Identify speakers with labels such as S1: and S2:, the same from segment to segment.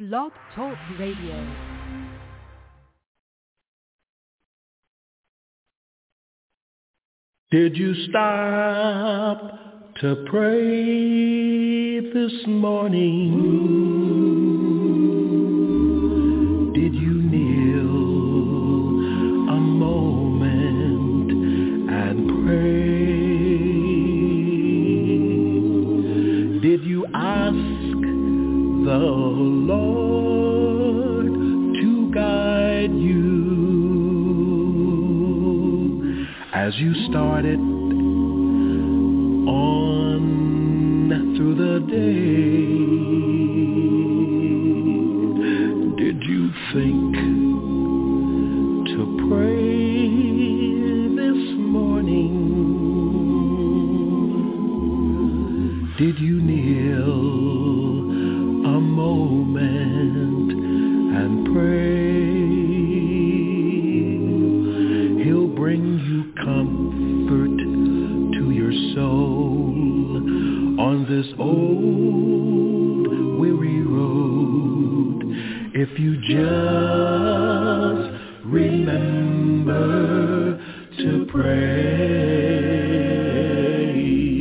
S1: Blog Talk Radio.
S2: Did you stop to pray this morning? Did you kneel a moment and pray? Did you ask the Lord to guide you as you started on through the day? Did you think to pray this morning? Did you kneel a moment and pray? He'll bring you comfort to your soul on this old weary road. If you just remember to pray,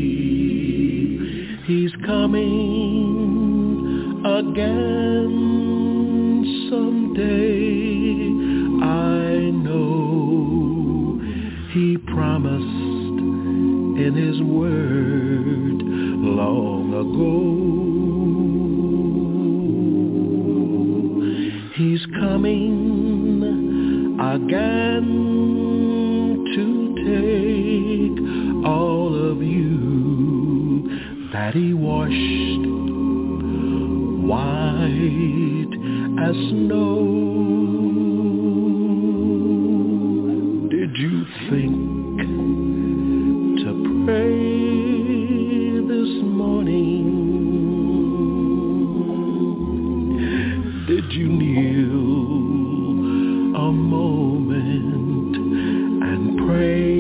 S2: he's coming again someday. I know he promised in his word long ago. He's coming again to take all of you that he washed white as snow. Did you think to pray this morning? Did you kneel a moment and pray?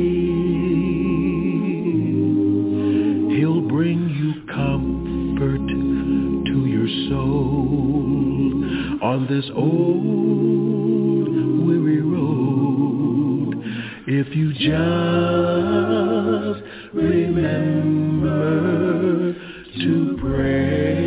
S2: He'll bring you comfort to your soul on this old weary road. If you just remember to pray.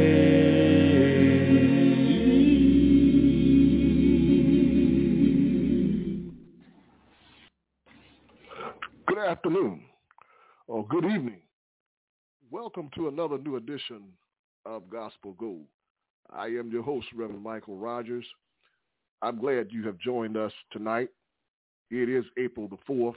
S3: Good afternoon or good evening. Welcome to another new edition of Gospel Gold. I am your host, Reverend Michael Rogers. I'm glad you have joined us tonight. It is April the 4th,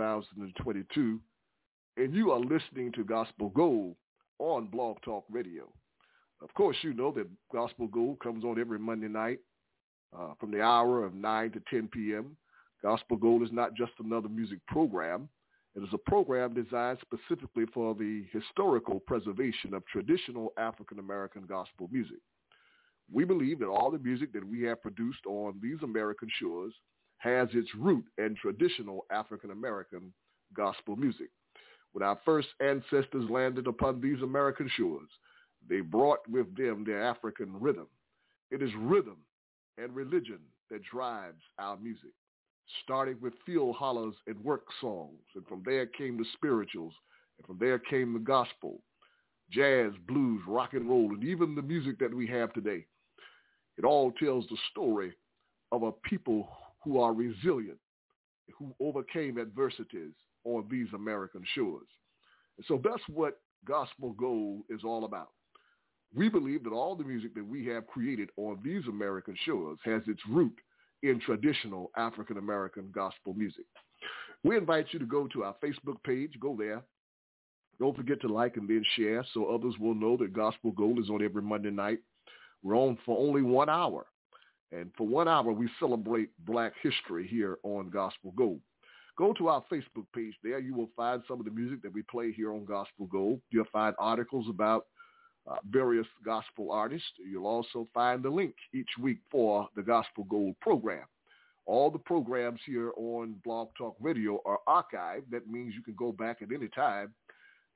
S3: 2022, and you are listening to Gospel Gold on Blog Talk Radio. Of course, you know that Gospel Gold comes on every Monday night from the hour of 9 to 10 p.m. Gospel Gold is not just another music program. It is a program designed specifically for the historical preservation of traditional African-American gospel music. We believe that all the music that we have produced on these American shores has its root in traditional African-American gospel music. When our first ancestors landed upon these American shores, they brought with them their African rhythm. It is rhythm and religion that drives our music, starting with field hollers and work songs, and from there came the spirituals, and from there came the gospel, jazz, blues, rock and roll, and even the music that we have today. It all tells the story of a people who are resilient, who overcame adversities on these American shores. And so that's what Gospel Gold is all about. We believe that all the music that we have created on these American shores has its root in traditional African-American gospel music. We invite you to go to our Facebook page. Go there. Don't forget to like and then share so others will know that Gospel Gold is on every Monday night. We're on for only 1 hour. And for 1 hour, we celebrate Black history here on Gospel Gold. Go to our Facebook page there. You will find some of the music that we play here on Gospel Gold. You'll find articles about various gospel artists. You'll also find the link each week for the Gospel Gold program. All the programs here on Blog Talk Radio are archived. That means you can go back at any time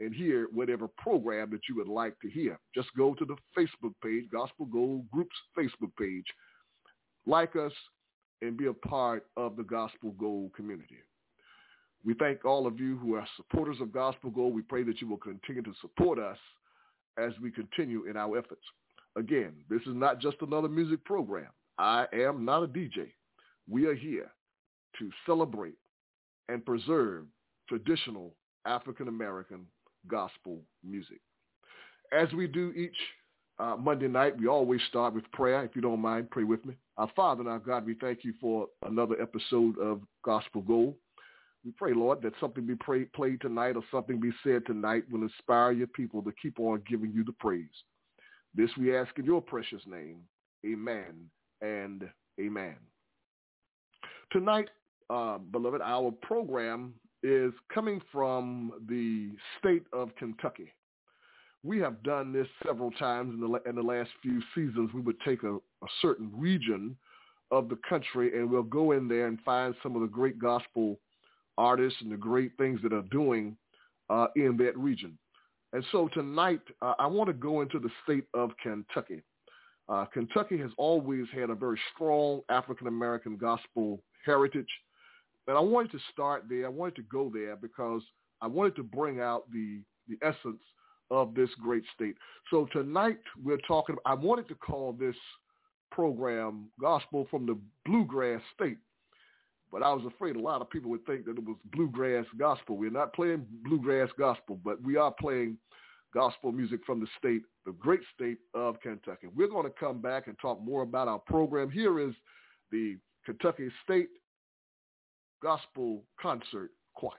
S3: and hear whatever program that you would like to hear. Just go to the Facebook page, Gospel Gold Group's Facebook page, like us, and be a part of the Gospel Gold community. We thank all of you who are supporters of Gospel Gold. We pray that you will continue to support us as we continue in our efforts. Again, this is not just another music program. I am not a DJ. We are here to celebrate and preserve traditional African-American gospel music. As we do each Monday night, we always start with prayer. If you don't mind, pray with me. Our Father and our God, we thank you for another episode of Gospel Gold. We pray, Lord, that something be played tonight or something be said tonight will inspire your people to keep on giving you the praise. This we ask in your precious name. Amen and amen. Tonight, beloved, our program is coming from the state of Kentucky. We have done this several times in the last few seasons. We would take a certain region of the country and we'll go in there and find some of the great gospel artists and the great things that are doing in that region. And so tonight, I want to go into the state of Kentucky. Kentucky has always had a very strong African-American gospel heritage. And I wanted to start there. I wanted to go there because I wanted to bring out the essence of this great state. So tonight we're talking, I wanted to call this program Gospel from the Bluegrass State. But I was afraid a lot of people would think that it was bluegrass gospel. We're not playing bluegrass gospel, but we are playing gospel music from the state, the great state of Kentucky. We're going to come back and talk more about our program. Here is the Kentucky State Gospel Concert Choir.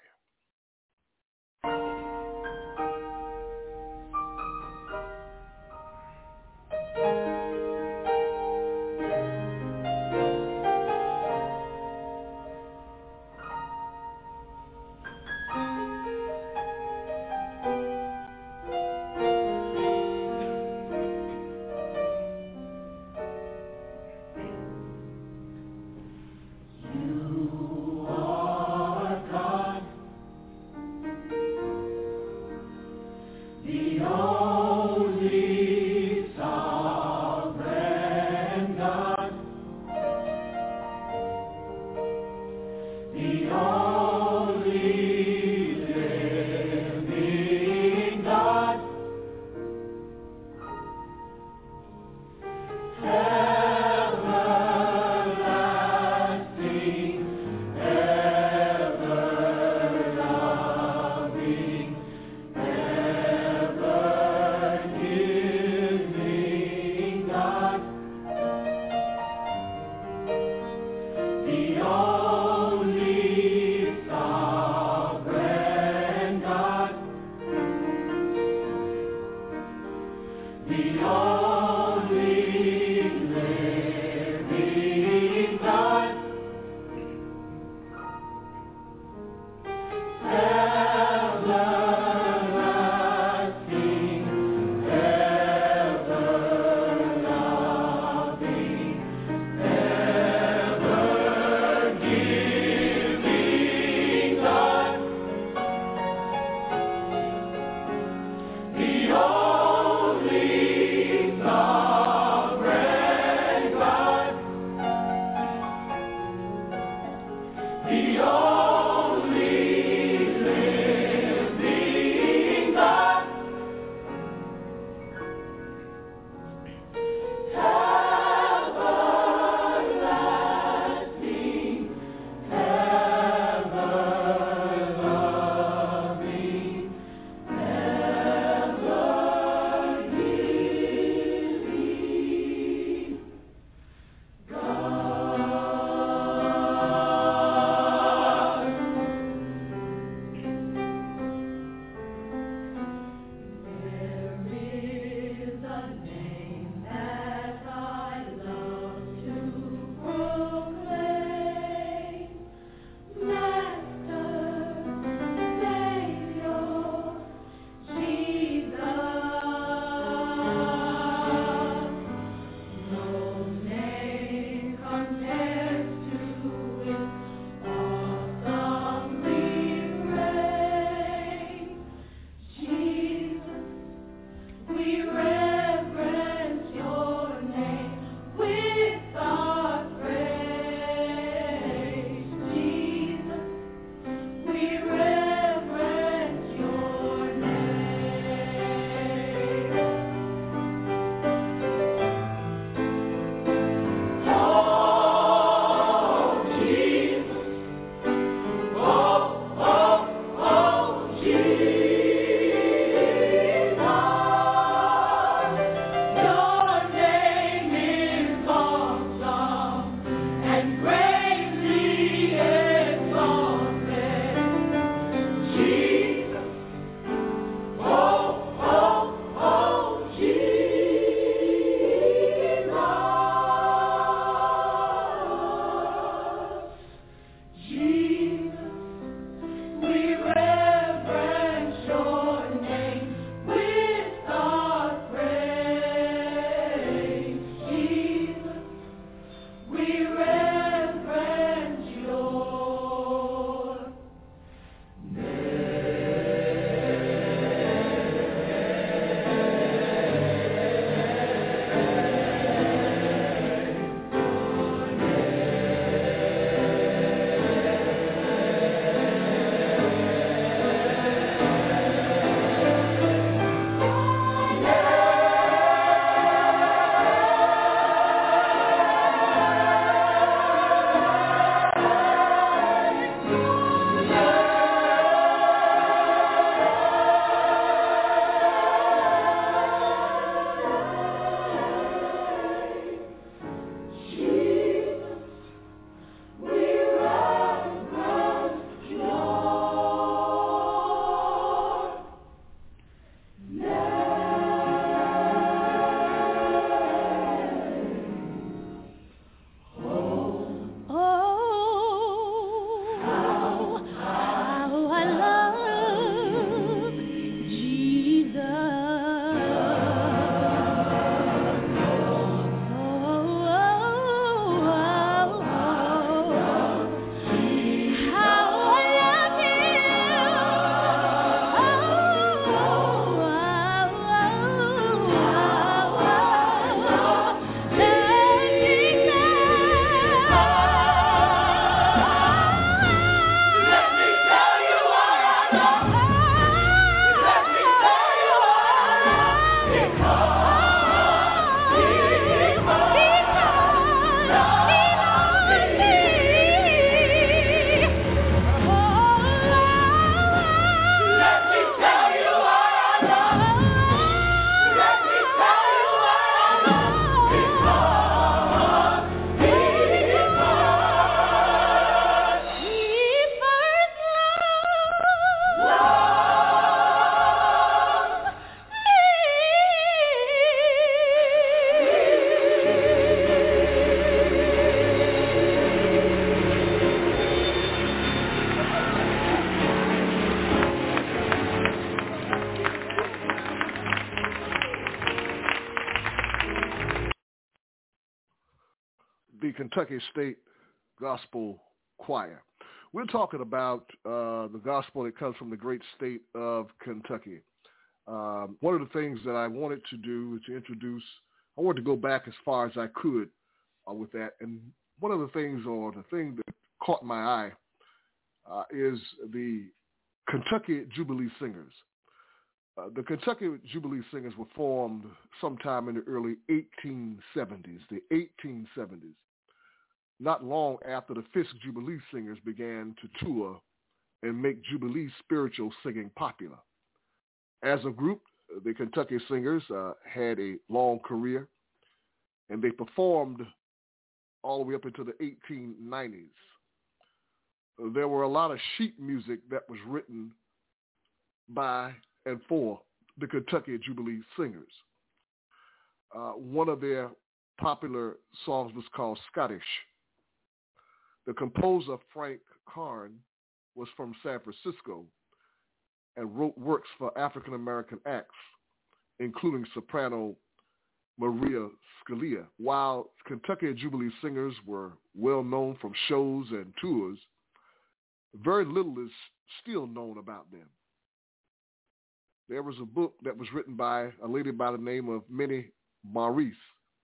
S3: the Kentucky State Gospel Choir. We're talking about the gospel that comes from the great state of Kentucky. One of the things that I wanted to do to introduce, I wanted to go back as far as I could with that. And one of the things, or the thing that caught my eye, is the Kentucky Jubilee Singers. The Kentucky Jubilee Singers were formed sometime in the early 1870s, the 1870s. Not long after the Fisk Jubilee Singers began to tour and make Jubilee spiritual singing popular. As a group, the Kentucky Singers had a long career, and they performed all the way up into the 1890s. There were a lot of sheet music that was written by and for the Kentucky Jubilee Singers. One of their popular songs was called Scottish. The composer, Frank Carn, was from San Francisco and wrote works for African-American acts, including soprano Maria Scalia. While Kentucky Jubilee Singers were well known from shows and tours, very little is still known about them. There was a book that was written by a lady by the name of Minnie Maurice,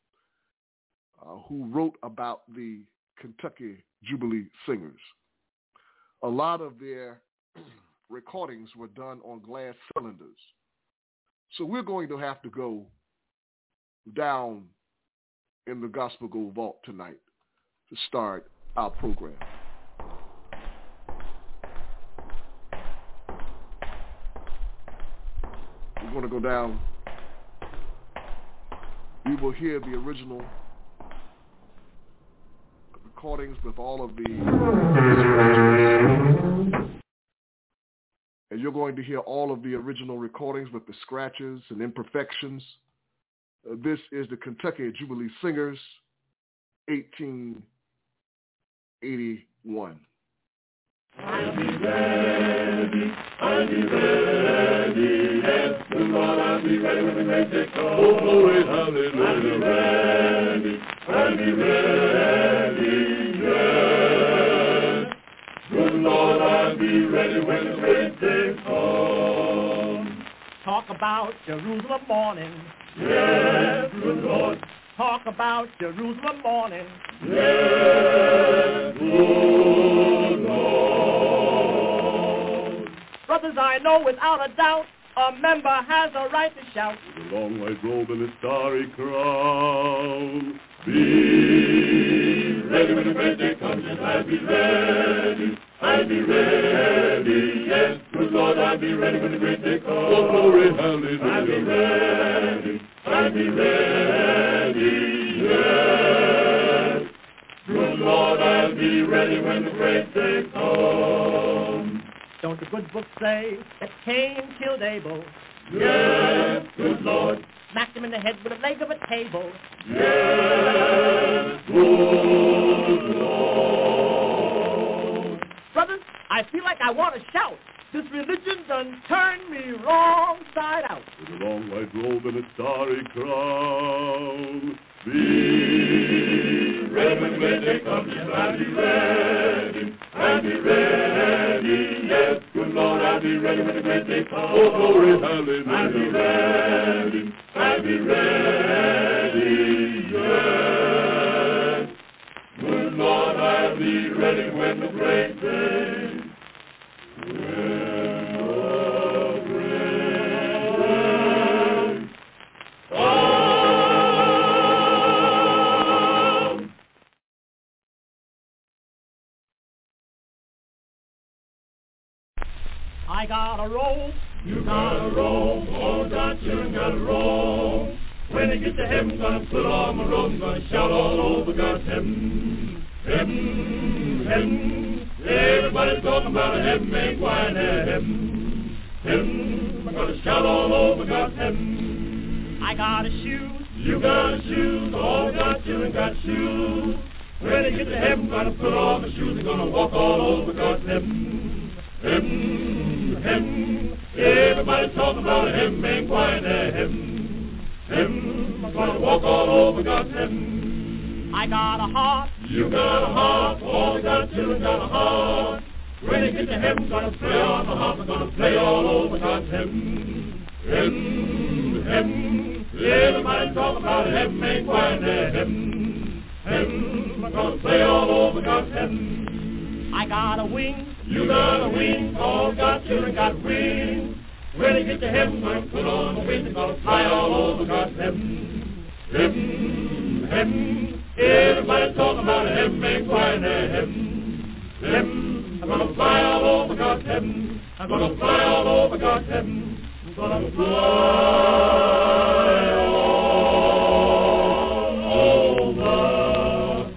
S3: who wrote about the Kentucky Jubilee Singers. A lot of their recordings were done on glass cylinders. So we're going to have to go down in the Gospel Gold Vault tonight to start our program. We're going to go down. We will hear the original recordings with all of the, and you're going to hear all of the original recordings with the scratches and imperfections. This is the Kentucky Jubilee Singers, 1881.
S2: I'll be ready, yes, the Lord, I'll be ready when the great day comes. Oh, glory, hallelujah. I'll be ready, yes. Good Lord, I'll be ready when the great day comes.
S4: Talk about Jerusalem morning.
S2: Yes, good Lord.
S4: Talk about Jerusalem morning.
S2: Yes, good Lord.
S4: Brothers, I know without a doubt a member has a right to shout.
S2: With a long white robe and a starry crown. Be ready when the great day comes, yes, I'll be ready. I'll be ready, yes, good Lord, I'll be ready when the great day comes. Oh, glory, hallelujah. I'll be ready. I'll be ready, yes. Good Lord, I'll be ready when the great day comes.
S4: Don't the good book say that Cain killed Abel?
S2: Yes, good Lord.
S4: Smacked him in the head with a leg of a table.
S2: Yes, good Lord.
S4: Brothers, I feel like I want to shout. This religion done turned me wrong side out.
S2: With a long white robe and a starry crown. Be ready when the great day comes, yes, I'll be ready. I'll be ready, yes, good Lord, I'll be ready when the great day comes. Oh, glory, hallelujah. I'll be ready. I'll be ready, yes. Good Lord, I'll be ready when the great day
S4: I got a robe.
S2: You got a robe, oh God, you got a robe. When I get to heaven, gonna put on my robe, gonna shout all over God's heaven, heaven, heaven. Everybody's talking about a heaven, make wine at heaven, heaven. I'm gonna shout all over God's heaven.
S4: I got a shoe.
S2: You got a shoes, oh God, you got shoes. When I get to heaven, gonna put on my shoes and gonna walk all over God's heaven, heaven, heaven. Everybody talking about heaven, make wine at heaven, heaven. I'm gonna walk all over God's heaven.
S4: I got a heart.
S2: You got a heart. All the God's children got a heart. When they get to heaven, gonna play on the harp. We're gonna play all over God's heaven. Heaven, heaven. Everybody talk about heaven, ain't quiet there. Heaven, heaven. We're gonna play all over God's heaven.
S4: I got a wing.
S2: You got a wing. All God's children got wings. When they get to heaven, gonna put on the wings. They're gonna fly all over God's heaven. Heaven, heaven. Everybody talking about heaven, ain't quiet there. Heaven, heaven. I'm gonna fly all over God's heaven. I'm gonna fly all over God's heaven. I'm gonna fly all over God's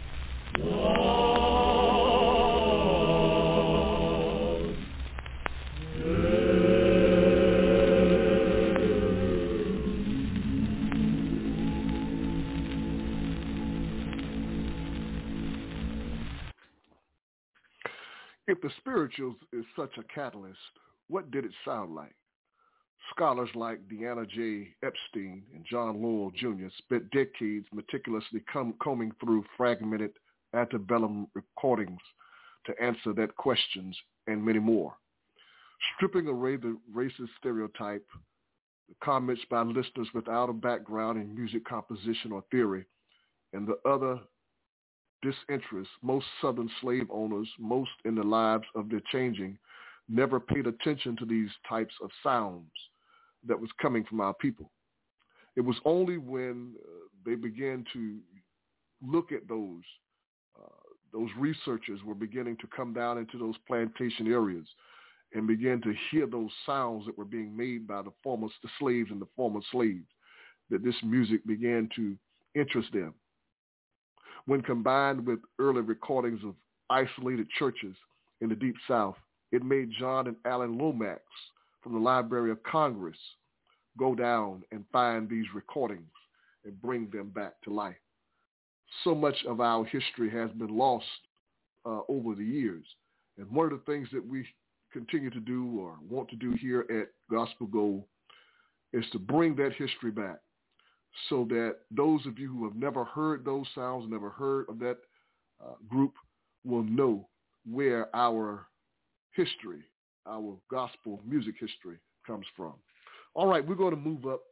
S3: If the spirituals is such a catalyst, what did it sound like? Scholars like Deanna J. Epstein and John Lowell Jr. spent decades meticulously combing through fragmented antebellum recordings to answer that questions and many more. Stripping away the racist stereotype, the comments by listeners without a background in music composition or theory, and the other disinterest, most Southern slave owners, most in the lives of their changing, never paid attention to these types of sounds that was coming from our people. It was only when they began to look at those researchers were beginning to come down into those plantation areas and began to hear those sounds that were being made by the slaves and the former slaves, that this music began to interest them. When combined with early recordings of isolated churches in the Deep South, it made John and Alan Lomax from the Library of Congress go down and find these recordings and bring them back to life. So much of our history has been lost over the years. And one of the things that we continue to do or want to do here at Gospel Gold is to bring that history back, so that those of you who have never heard those sounds, never heard of that group, will know where our history, our gospel music history comes from. All right, we're going to move up.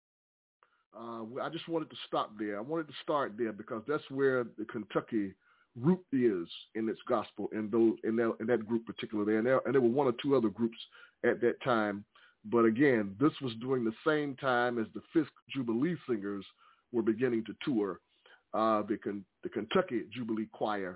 S3: I just wanted to stop there. I wanted to start there because that's where the Kentucky root is in its gospel, in that group particularly. And there were one or two other groups at that time. But again, this was during the same time as the Fisk Jubilee Singers were beginning to tour. The Kentucky Jubilee Choir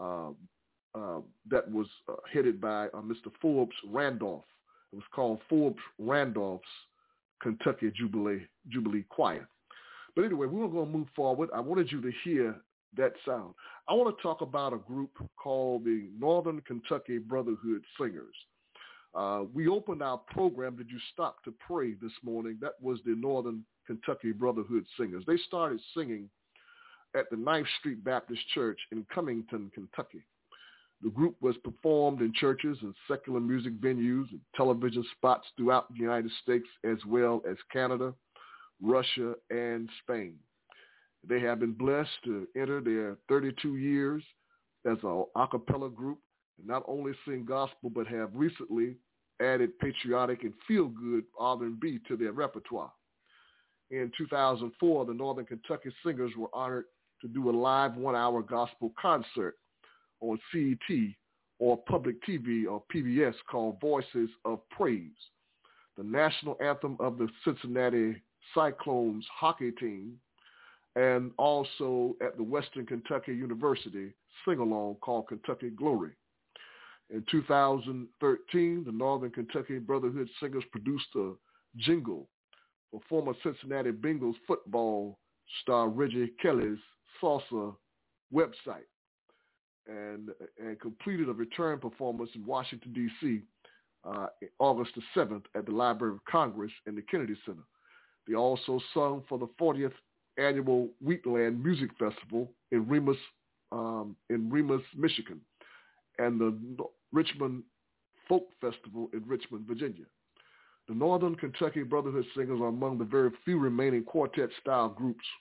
S3: that was headed by Mr. Forbes Randolph. It was called Forbes Randolph's Kentucky Jubilee Choir. But anyway, we're going to move forward. I wanted you to hear that sound. I want to talk about a group called the Northern Kentucky Brotherhood Singers. We opened our program, Did You Stop to Pray, this morning. That was the Northern Kentucky Brotherhood Singers. They started singing at the 9th Street Baptist Church in Cummington, Kentucky. The group was performed in churches and secular music venues and television spots throughout the United States, as well as Canada, Russia, and Spain. They have been blessed to enter their 32 years as an a cappella group, and not only sing gospel, but have recently added patriotic and feel-good R&B to their repertoire. In 2004, the Northern Kentucky Singers were honored to do a live 1-hour gospel concert on CET or Public TV or PBS called Voices of Praise. The national anthem of the Cincinnati Cyclones hockey team, and also at the Western Kentucky University sing-along called Kentucky Glory. In 2013, the Northern Kentucky Brotherhood Singers produced a jingle for former Cincinnati Bengals football star Reggie Kelly's salsa website, and completed a return performance in Washington, D.C. August the 7th at the Library of Congress in the Kennedy Center. They also sung for the 40th annual Wheatland Music Festival in Remus, Michigan, and the Richmond Folk Festival in Richmond, Virginia. The Northern Kentucky Brotherhood Singers are among the very few remaining quartet-style groups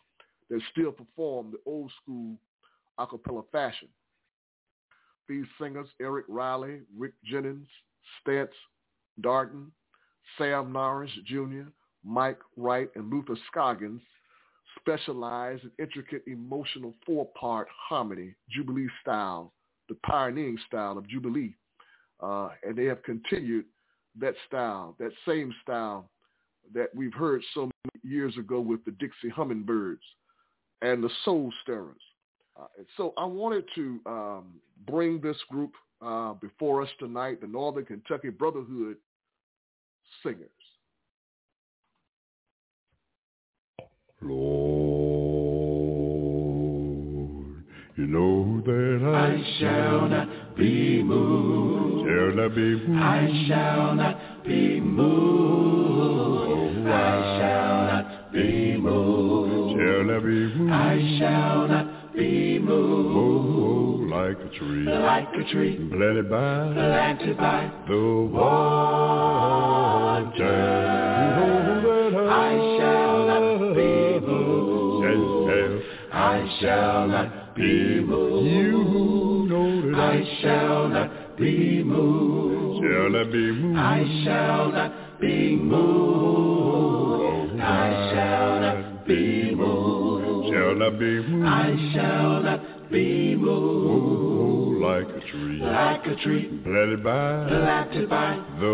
S3: that still perform the old school a cappella fashion. These singers, Eric Riley, Rick Jennings, Stantz Darden, Sam Norris Jr., Mike Wright, and Luther Scoggins, specialize in intricate emotional four-part harmony, Jubilee style, the pioneering style of Jubilee. And they have continued that style, that same style that we've heard so many years ago with the Dixie Hummingbirds and the Soul Stirrers. And so I wanted to bring this group before us tonight, the Northern Kentucky Brotherhood Singers.
S2: Lord, you know that I shall not be moved. Shall not be moved. I shall not be moved. I shall not be moved. Shall not be moved. I shall not be moved. Oh, like a tree. Like a tree. Planted by the water. I shall not be moved. I shall not be moved. You know that I shall not be moved. Shall not be moved. I shall not be moved. I shall not be moved. Shall not be moved. I shall not be moved. Like a tree. Like a tree. Planted by the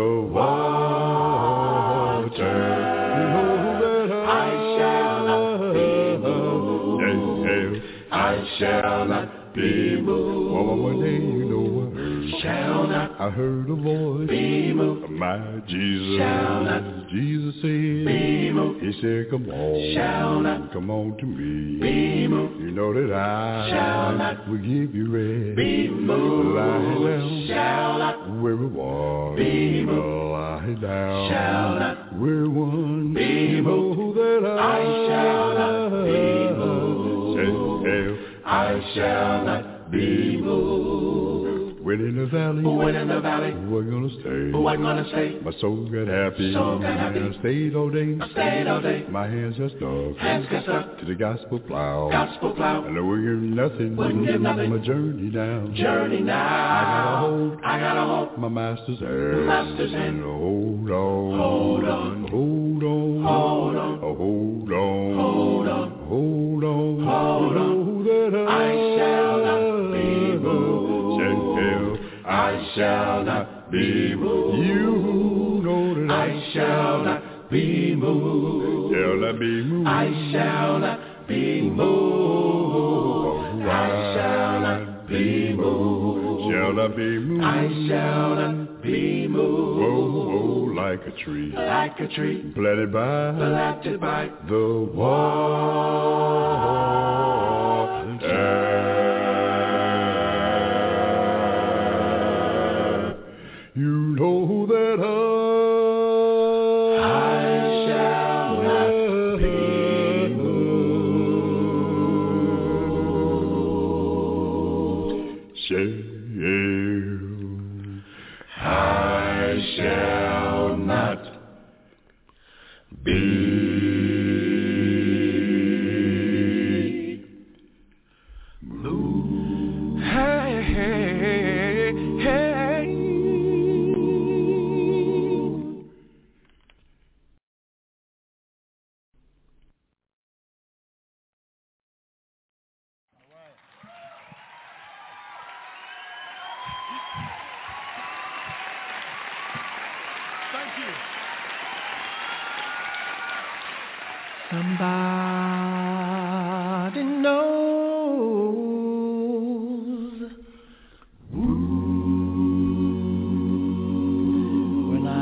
S2: water. I shall not be moved. I shall not be moved. One day you know what? Shall not. I heard a voice. Be moved. My Jesus. Shall not. Jesus said. Be moved. He said, come on. Shall not. Come on to me. Be moved. You know that I shall not. Will give you rest. Be moved. Lie down. Shall not. Where we walk. Be moved. Lie down. Shall not. We're one. Be moved. That I shall not be moved. I shall not be moved. When in the valley, we're gonna stay. My soul got happy. I stayed all day. My hands got stuck to the gospel plow. And I wouldn't give nothing. My journey now. I got a hold. My master's hand. Hold on. I shall not be moved. I shall not be moved. You know that I shall not be moved. Shall not be moved. I shall not be moved. I shall not be moved. Shall not be moved. I shall not be moved. Oh, like a tree. Planted by the water. You know that I shall not be moved. I shall not be moved. Hey.
S5: Somebody knows when I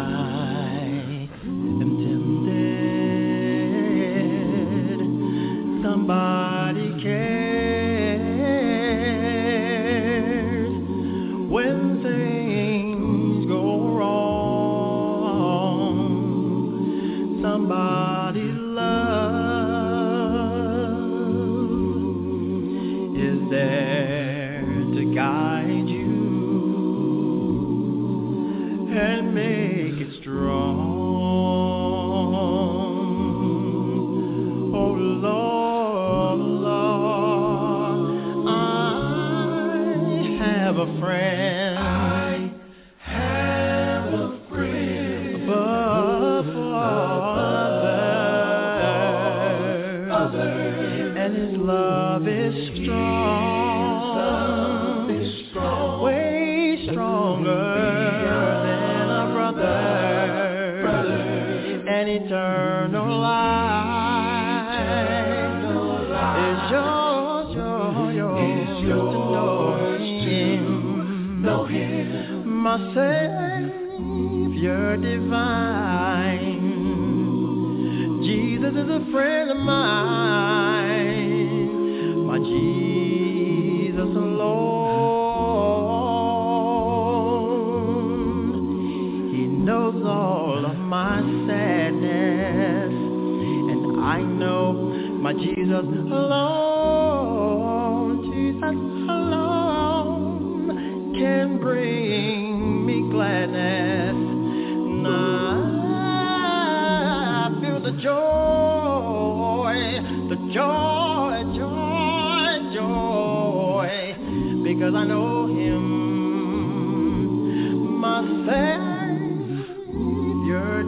S5: am tempted. Somebody cares when things go wrong. Somebody there to guide you and make it strong. Oh Lord, have a friend.
S2: I have a friend.
S5: Above others. And his love is strong. Way stronger than a brother. And eternal life is yours to know him. My Savior divine, Jesus is a friend of mine, my Jesus alone. He knows all of my sadness, and I know my Jesus alone, Jesus alone can bring me gladness. And I feel the joy, because I know him, my Savior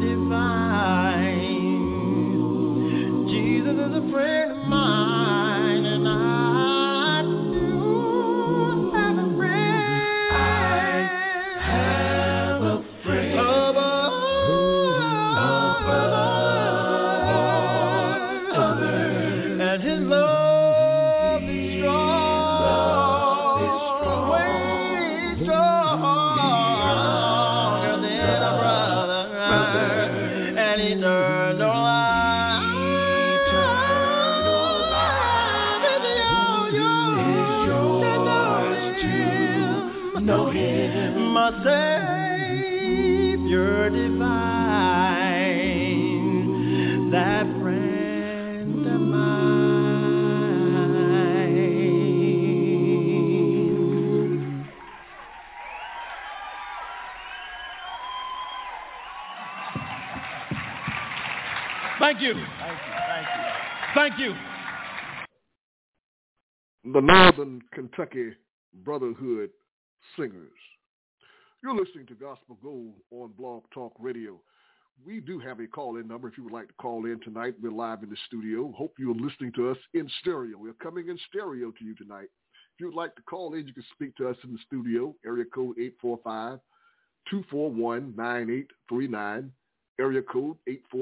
S5: divine. Jesus is a friend of mine, and I do have a friend.
S2: I have a friend.
S5: And his love is strong, way stronger than a brother, and eternal life is yours to know him, my Savior divine, that friend of mine.
S6: Thank you. Thank you.
S3: The Northern Kentucky Brotherhood Singers. You're listening to Gospel Gold on Blog Talk Radio. We do have a call-in number if you would like to call in tonight. We're live in the studio. Hope you're listening to us in stereo. We're coming in stereo to you tonight. If you would like to call in, you can speak to us in the studio. Area code 845-241-9839. Area code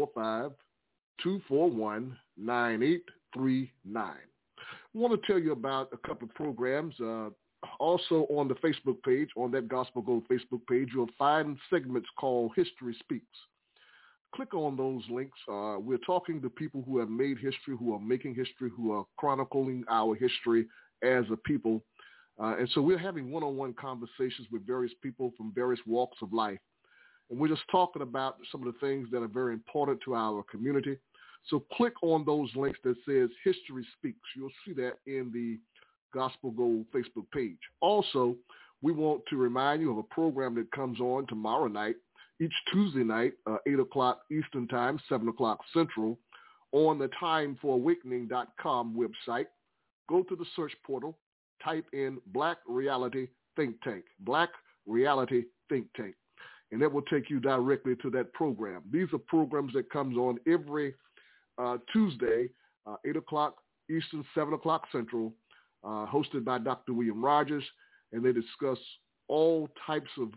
S3: 845-241-9839. I want to tell you about a couple of programs. Also on the Facebook page, on that Gospel Gold Facebook page, you'll find segments called History Speaks. Click on those links. We're talking to people who have made history, who are making history, who are chronicling our history as a people. And so we're having one-on-one conversations with various people from various walks of life. And we're just talking about some of the things that are very important to our community. So click on those links that says History Speaks. You'll see that in the Gospel Gold Facebook page. Also, we want to remind you of a program that comes on tomorrow night, each Tuesday night, 8 o'clock Eastern Time, 7 o'clock Central, on the TimeForAwakening.com website. Go to the search portal, type in Black Reality Think Tank, Black Reality Think Tank, and that will take you directly to that program. These are programs that comes on every Tuesday, 8 o'clock Eastern, 7 o'clock Central, hosted by Dr. William Rogers, and they discuss all types of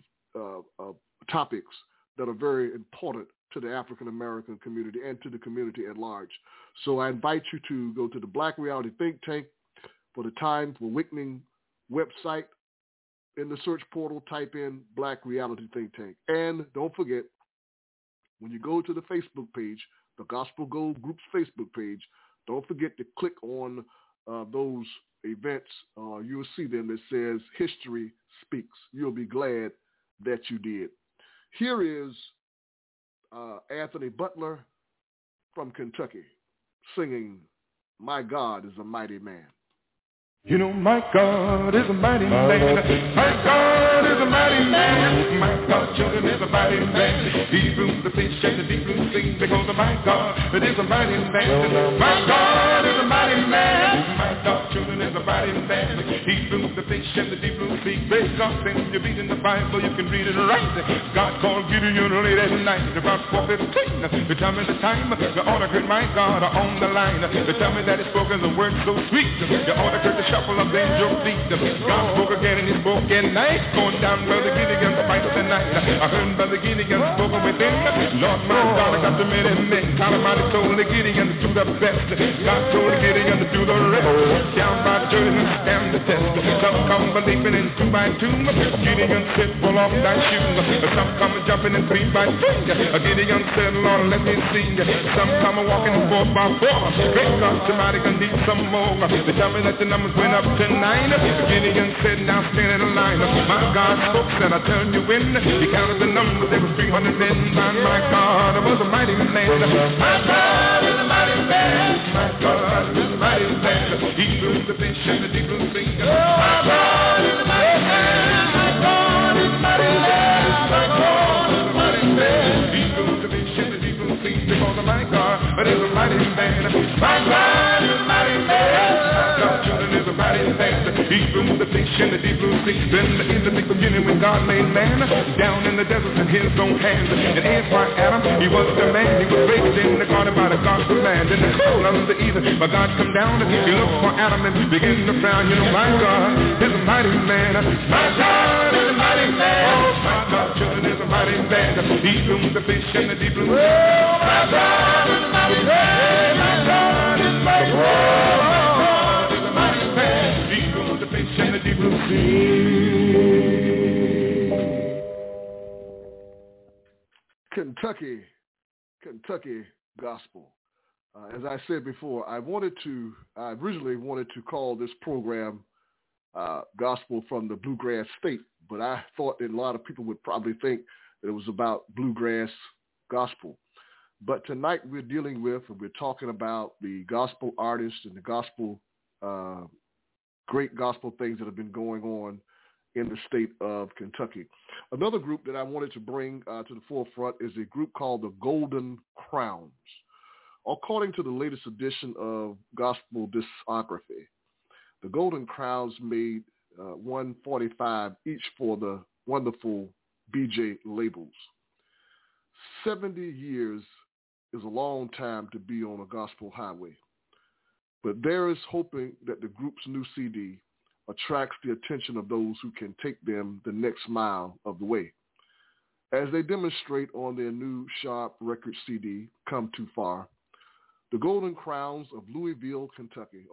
S3: topics that are very important to the African-American community and to the community at large. So I invite you to go to the Black Reality Think Tank for the Time for Awakening website. In the search portal, type in Black Reality Think Tank. And don't forget, when you go to the Facebook page, the Gospel Gold Group's Facebook page, don't forget to click on those events. You'll see them that says History Speaks. You'll be glad that you did. Here is Anthony Butler from Kentucky singing, My God is a Mighty Man.
S2: You know, my God is a mighty man. My God is a mighty man. My God, children, is a mighty man. He rules the fish and the deep blue sea because of my God. It is a mighty man. My God is a mighty man. My God, children, is a mighty man.
S7: He blew the fish and the deep blue sea. Praise God, when you read in the Bible, you can read it right. God called Gideon late at night, about 4:15. To tell me the time, you ought to heard my God on the line. To tell me that he spoke as a word so sweet. You ought to heard the shuffle of angel feet. God spoke again and he spoke at night. Going down Brother Gideon's fight tonight. I heard Brother Gideon spoken within. Lord my God, I got to many men. God Almighty told Gideon to do the best. God told Gideon to do the rest. Down by Jordan, stand the test. Some come believing in 2 by 2. Gideon said, pull off thy shoes. Some come jumping in 3 by 3. Gideon said, Lord, let me see. Some come walking 4 by 4. Great God, somebody can need some more. They tell me that the numbers went up to 9. Gideon said, now stand in line. My God spoke, said I turned you in. He counted the numbers, there were 300 men. My God, it was a mighty man. My God is a mighty man. My God is a mighty man. He blew the fish and the deep blue sea. My God is a mighty man. My God is a mighty man. My God is a mighty man. He blew the fish and the deep blue sea. Because of my God, but it's a mighty man. My God is a mighty man. My God, children, is a mighty man. He blew the fish and the deep blue sea. Then in the beginning when God made man, down in the desert in his own hands. And as for Adam, he was the man. He was raised in the garden by the God's command. In the cool of the evening, but God come down and he looked for Adam and began to frown. You know, my God is a mighty man. My God is a mighty man. My God, children, is a mighty man. He blew the fish and the deep blue sea. My God is a mighty man. My God is a mighty man. My God is a mighty man. He blew the fish and the deep blue sea.
S3: Kentucky gospel. As I said before, I originally wanted to call this program Gospel from the Bluegrass State, but I thought that a lot of people would probably think that it was about bluegrass gospel. But tonight we're dealing with, and we're talking about the gospel artists and the gospel, great gospel things that have been going on in the state of Kentucky. Another group that I wanted to bring to the forefront is a group called the Golden Crowns. According to the latest edition of Gospel Discography, the Golden Crowns made $145 each for the wonderful BJ labels. 70 years is a long time to be on a gospel highway, but there is hoping that the group's new CD attracts the attention of those who can take them the next mile of the way. As they demonstrate on their new Sharp Record CD, Come Too Far, the Golden Crowns of Louisville, Kentucky,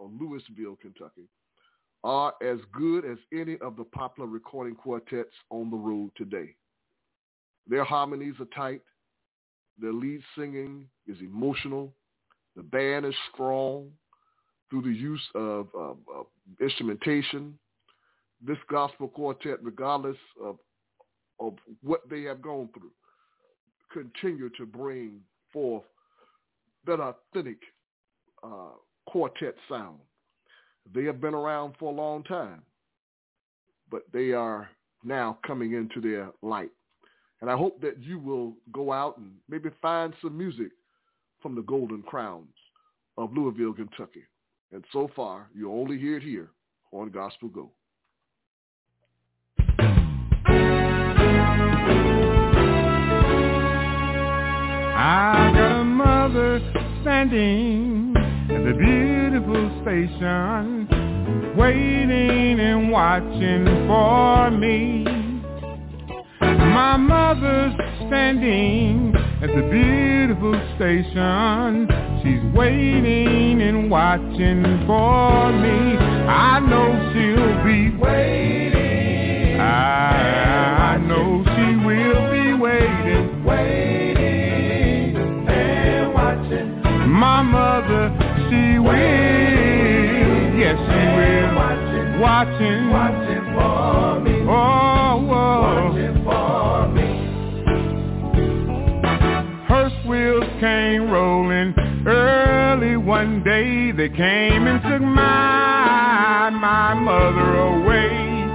S3: are as good as any of the popular recording quartets on the road today. Their harmonies are tight. Their lead singing is emotional. The band is strong through the use of instrumentation. This gospel quartet, regardless of what they have gone through, continue to bring forth that authentic quartet sound. They have been around for a long time, but they are now coming into their light. And I hope that you will go out and maybe find some music from the Golden Crowns of Louisville, Kentucky. And so far, you only hear it here on Gospel Go.
S8: I got a mother standing at the beautiful station, waiting and watching for me. My mother's standing at the beautiful station, she's waiting and watching for me. I know she'll be waiting. I know she will be waiting, waiting and watching. My mother, she will, yes she will, watching for me. Oh, watching for me. Hearse wheels came rolling early one day. They came and took my mother away.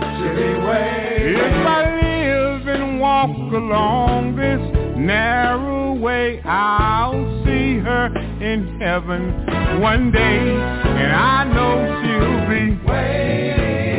S8: If I live and walk along this narrow way, I'll see her in heaven one day, and I know she'll be waiting.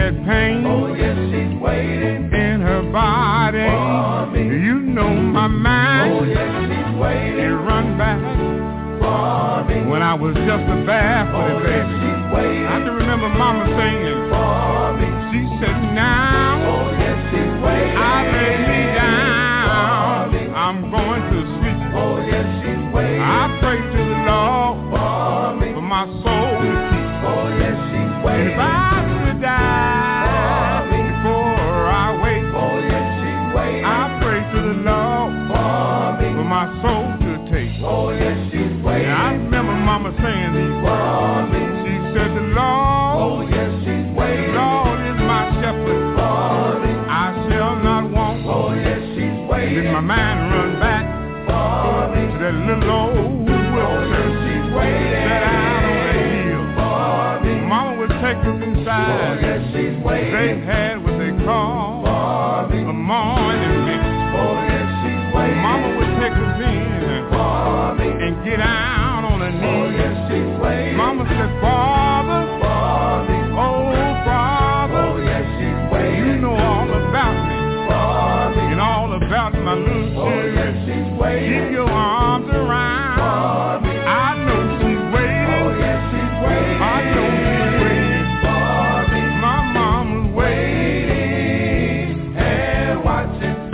S8: that pain.
S5: Oh, yes, she's waiting
S8: in her body.
S5: for me.
S8: You know my mind.
S5: Oh, yes, she's waiting
S8: It run back
S5: for me.
S8: when I was just a barefooted
S5: Oh, yes,
S8: baby.
S5: she's waiting
S8: I can remember mama singing.
S5: for me.
S8: She said, now
S5: Oh, yes, she's waiting
S8: I lay me down.
S5: for me.
S8: I'm going to sleep.
S5: Oh, yes, she's waiting
S8: I pray to the Lord
S5: for me.
S8: for my soul to keep.
S5: Oh, yes, she's
S8: And
S5: waiting
S8: if I should die before I wake,
S5: oh, yes, she's waiting
S8: I pray to the Lord
S5: for me.
S8: for my soul to take.
S5: Oh, yes, she's
S8: And
S5: waiting
S8: I remember mama saying these words.
S5: for me.
S8: She said, the
S5: Oh,
S8: Lord,
S5: yes, she's
S8: the
S5: waiting
S8: Lord is my shepherd.
S5: for me.
S8: I shall not want.
S5: Oh, yes, she's
S8: And
S5: waiting
S8: then my mind run back
S5: for me.
S8: to that little old
S5: Oh,
S8: wood
S5: yes,
S8: church
S5: she's waiting
S8: that out on the hill.
S5: for me.
S8: Mama would take us
S5: Oh,
S8: inside.
S5: yes, she's
S8: They
S5: waiting
S8: had what they call
S5: for me.
S8: a morning mix.
S5: Oh, yes, she's waiting
S8: Mama would take us in
S5: for me.
S8: and get out on her
S5: Oh,
S8: knees.
S5: yes, she's waiting
S8: Mama said, Father,
S5: for me.
S8: oh Father,
S5: Oh, yes, she's
S8: you
S5: waiting
S8: know all about me
S5: for me.
S8: and all about my little
S5: Oh, yes,
S8: children.
S5: she's
S8: Keep
S5: waiting
S8: your arms around.
S5: for me.
S8: I know she's waiting.
S5: Oh, yes, she's waiting
S8: I know she's waiting.
S5: for me.
S8: My mama's waiting.
S5: Waiting and watching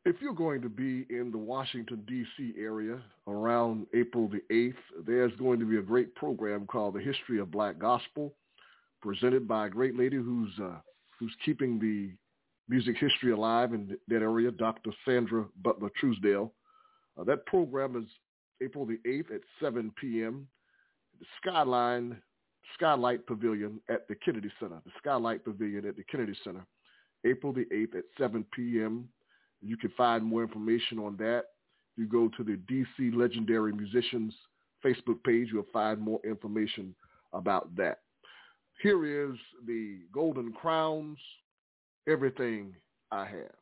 S3: If you're going to be in the Washington, D.C. area around April the 8th, there's going to be a great program called The History of Black Gospel, presented by a great lady who's keeping the music history alive in that area, Dr. Sandra Butler Truesdale. That program is April the 8th at 7 p.m. The Skylight Pavilion at the Kennedy Center. The Skylight Pavilion at the Kennedy Center, April the 8th at 7 p.m. You can find more information on that. You go to the DC Legendary Musicians Facebook page. You'll find more information about that. Here is the Golden Crowns, Everything I Have.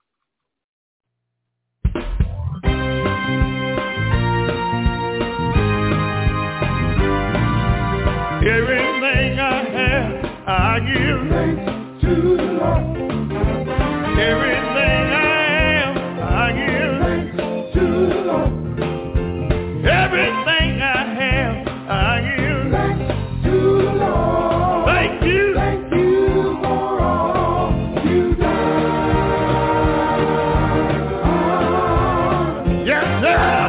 S8: Everything I have, I give thanks to the Lord. Everything I have, I give thanks to the Lord. Everything I have, I give thanks to the Lord. Thank you for all you've done. Yes, sir.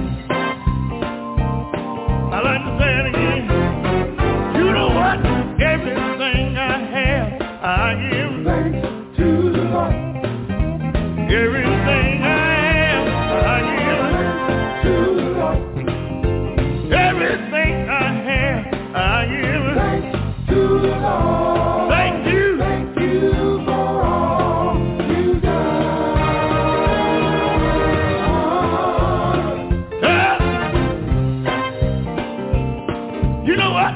S8: I like to say it again. You know what? Everything I have, I give thanks to the Lord. Everything I have, I give thanks to the Lord. Everything I have, I give thanks to the Lord. Thank you for all you've done. You know what?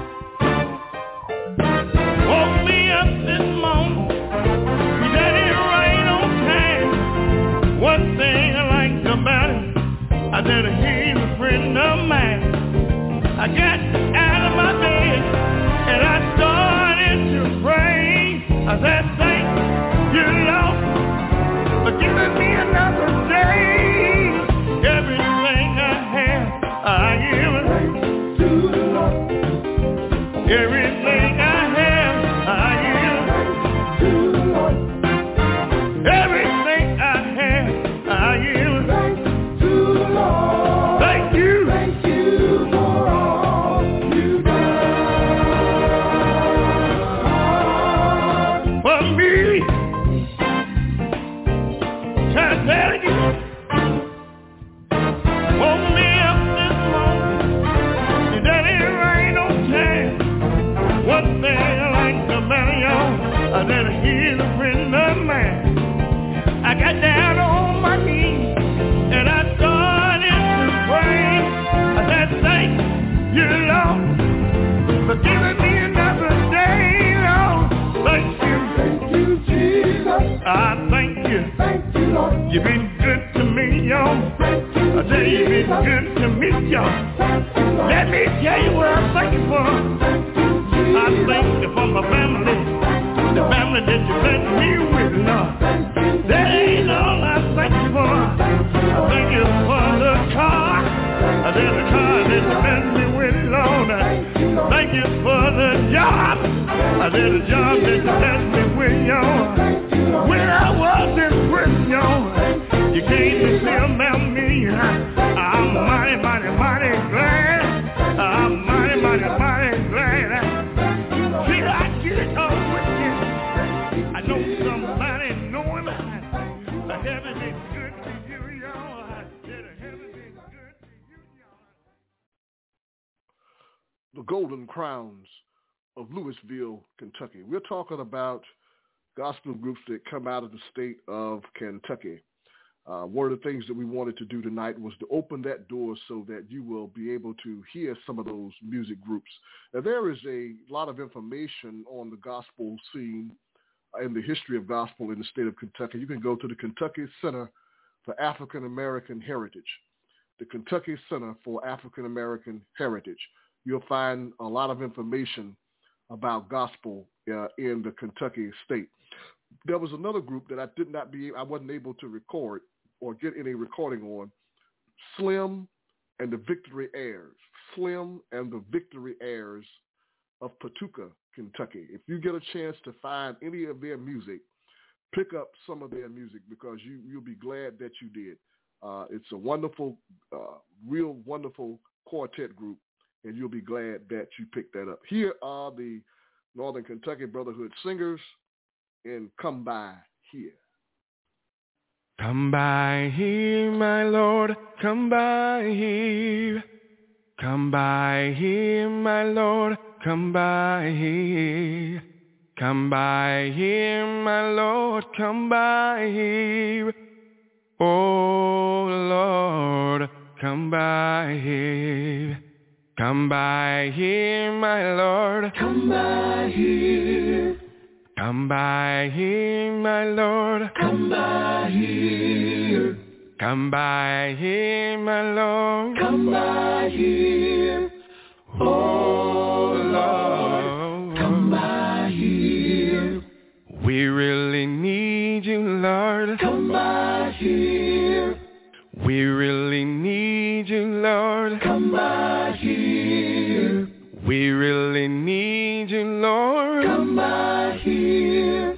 S8: Woke me up this morning, let it rain on time. One thing I liked about it, I said he's a friend of mine. I got out of my bed and I started to pray. I said, thank you, Lord, for giving me another day. Everything I have, I give thanks to the Lord. Everything I have, I give thanks to the Lord. Everything I have, I give thanks to the Lord. Thank you for all you've done for me. Try to tell you. Woke me up this morning, and that it rain on time. One thing I like about y'all, I said he's a friend of mine. I got down on my knees and I started to pray. I said, thank you, Lord, for giving me another day, Lord. Thank you, Jesus. I thank you, Lord. You've been good to me, y'all. I tell you, you've been good to me, y'all. Let me tell you what I thank you for. I thank you for my family, the family that you blessed me with, Lord. That ain't all I thank you for. I thank you for the car. I said the car that you blessed me with, Lord. Thank you for the job. I said the job that you blessed me with, y'all. When I was in prison, y'all, you came to see about me. I'm mighty glad. I'm mighty glad. See, I get it all with you. I know somebody knowing that heaven is good to you, y'all. I said heaven is good to you, y'all.
S3: The Golden Crowns of Louisville, Kentucky. We're talking about gospel groups that come out of the state of Kentucky. One of the things that we wanted to do tonight was to open that door so that you will be able to hear some of those music groups. Now, there is a lot of information on the gospel scene and the history of gospel in the state of Kentucky. You can go to the Kentucky Center for African American Heritage. The Kentucky Center for African American Heritage. You'll find a lot of information about gospel in the Kentucky state. There was another group that I wasn't able to record or get any recording on, Slim and the Victory Heirs. Slim and the Victory Heirs of Paducah, Kentucky. If you get a chance to find any of their music, pick up some of their music because you'll be glad that you did. It's a wonderful, real wonderful quartet group, and you'll be glad that you picked that up. Here are the Northern Kentucky Brotherhood Singers in Come By Here.
S9: Come by here, my Lord, come by here. Come by here, my Lord, come by here. Come by here, my Lord, come by here. Oh, Lord, come by here. Come by here, my Lord, come by here. Come by here, my Lord, come by here. Come by here, my Lord, come by here. Oh, Lord, come by here. We really need you, Lord, come by here. We really need you, Lord, come by here. We really need you, Lord, come by here.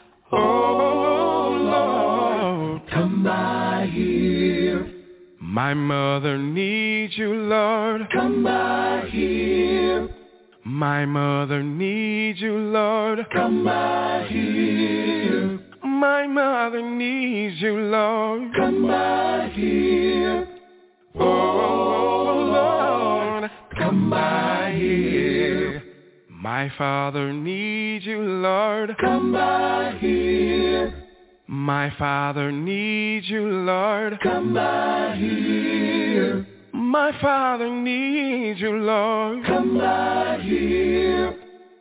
S9: Oh, Lord, come by here. My mother needs you, Lord, come by here. My mother needs you, Lord, come by here. My mother needs you, Lord, come by here. Oh, Lord, come by here. My father needs you, Lord, come by here. My father needs you, Lord, come by here. My father needs you, Lord, come by here.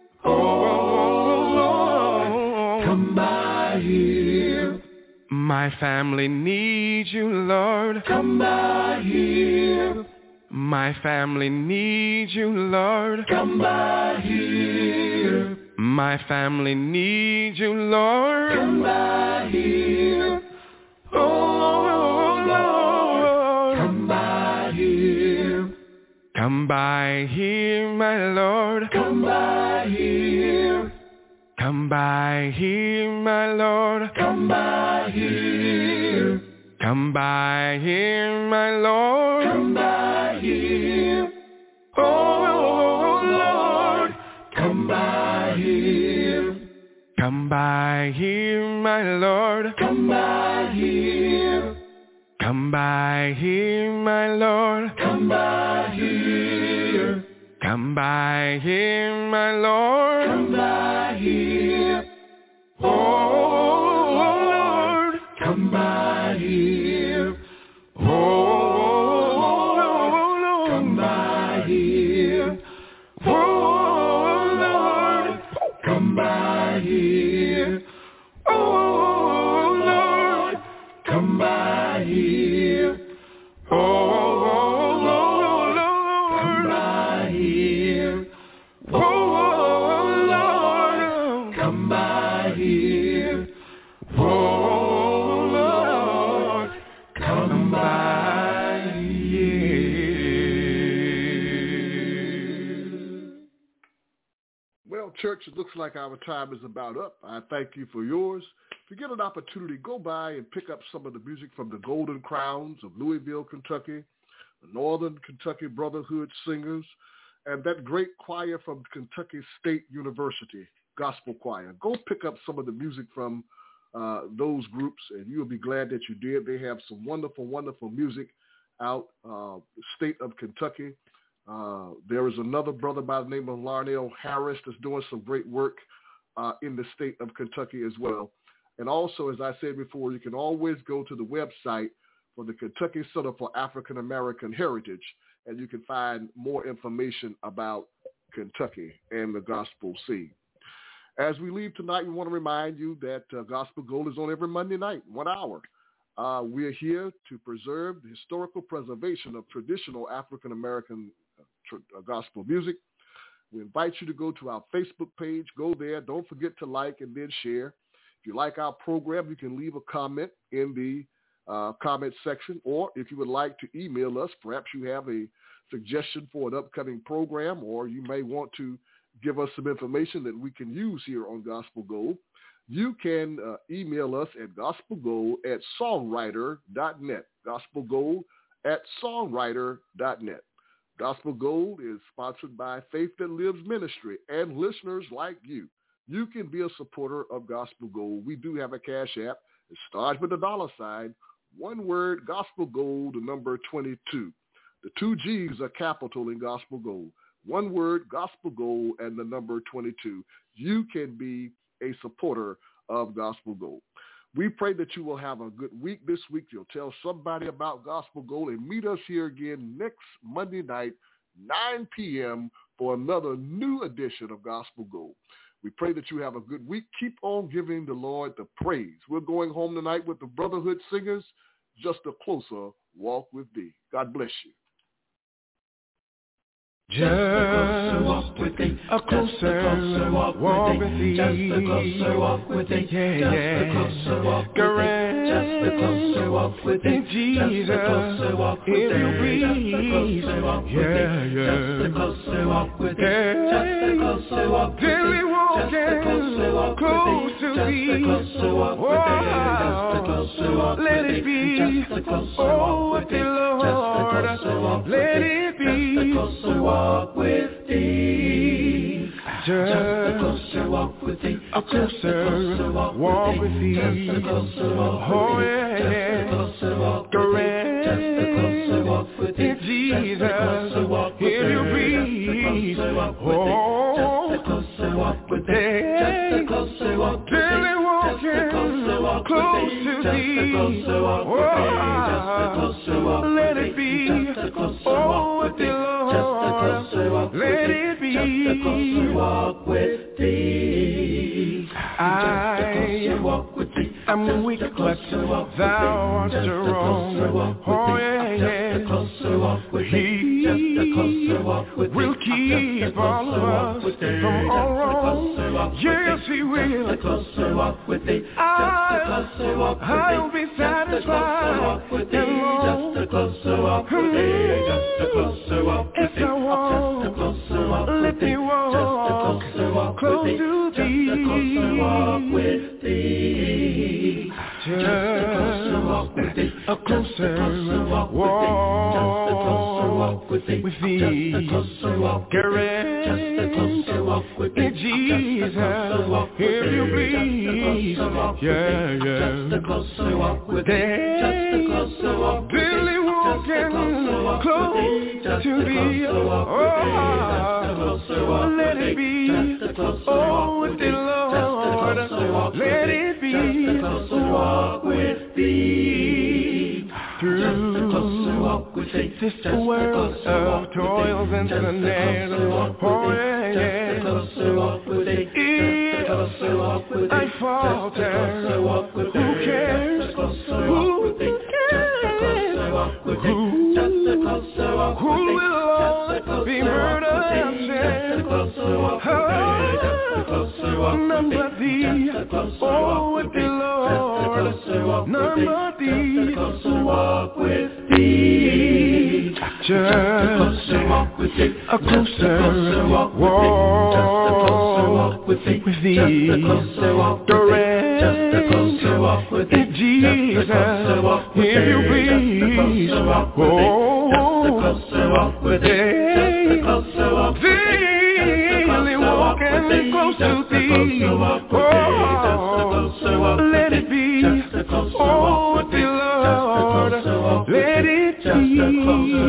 S9: Oh, Lord, come by here. My family needs you, Lord, come by here. My family needs you, Lord, come by here. My family needs you, Lord, come by here. Oh, Lord, come by here. Come by here, my Lord, come by here. Come by here, my Lord, come by here. Come by here, my Lord, come by here. Oh, Lord, come by here. Come by here, my Lord, come by here. Come by here, my Lord, come by here. Come by here, my Lord, come by here. Oh, Lord, come by here. Oh, Lord, come by here. Oh, Lord, come by here. Oh, Lord, come by here. Oh, Lord, come by here. Oh, Lord, come by here. Oh, Lord, come by here.
S3: Well, church, it looks like our time is about up. I thank you for yours. If you get an opportunity, go by and pick up some of the music from the Golden Crowns of Louisville, Kentucky, the Northern Kentucky Brotherhood Singers, and that great choir from Kentucky State University, Gospel Choir. Go pick up some of the music from those groups, and you'll be glad that you did. They have some wonderful, wonderful music out state of Kentucky. There is another brother by the name of Larnell Harris that's doing some great work in the state of Kentucky as well. And also, as I said before, you can always go to the website for the Kentucky Center for African American Heritage, and you can find more information about Kentucky and the gospel scene. As we leave tonight, we want to remind you that Gospel Gold is on every Monday night, 1 hour. We are here to preserve the historical preservation of traditional African American gospel music. We invite you to go to our Facebook page. Go there. Don't forget to like and then share. If you like our program, you can leave a comment in the comment section, or if you would like to email us, perhaps you have a suggestion for an upcoming program, or you may want to give us some information that we can use here on Gospel Gold. you can email us at gospelgold@songwriter.net. gospelgold@songwriter.net. Gospel Gold is sponsored by Faith That Lives Ministry and listeners like you. You can be a supporter of Gospel Gold. We do have a cash app. It starts with $, one word, Gospel Gold, the number 22. The 2 G's are capital in Gospel Gold. One word, Gospel Gold, and the number 22. You can be a supporter of Gospel Gold. We pray that you will have a good week this week. You'll tell somebody about Gospel Gold and meet us here again next Monday night, 9 p.m. for another new edition of Gospel Gold. We pray that you have a good week. Keep on giving the Lord the praise. We're going home tonight with the Brotherhood Singers, Just a Closer Walk with Thee. God bless you.
S8: Just a closer walk with thee. Just a closer walk with thee. Yeah, yeah. Correct. Just a closer walk with thee. Jesus, if you breathe. Yeah, yeah. Just a closer walk with thee. Just a closer walk with thee. Till we walk close to thee. Oh, let it be. Oh, with the Lord. Let it be. Walk with thee. Just a closer walk with thee. A closer walk with thee. Just a closer walk with thee. Oh yeah. Correct. Just a closer walk with thee. Jesus, if you breathe. Oh, just a closer walk with thee. Just a closer walk with thee. Really walking close to thee. Oh, let it be. Oh, with the Lord. Let it be. Just a closer walk with thee. I'm weak, but thou art strong. Oh yeah, He will keep all of us from all wrong. Yes, He will. I'll be satisfied and long. As I walk, let me walk close to thee. Just a closer walk with thee. Correct. Jesus, if you please. Yeah, yeah. Really walking close to thee. Oh, let it be. Oh, with the Lord. Let it be. Walk with thee. Through this world of toils and snares. Oh yeah, if I falter, who cares? Who will be murdered and shed? None but thee. Oh, with the Lord. None but thee. Walk with thee. Just a closer walk with thee. Direct Jesus, if you please. Oh, really walking close to thee. Oh, let it be. Oh, the Lord, let it be.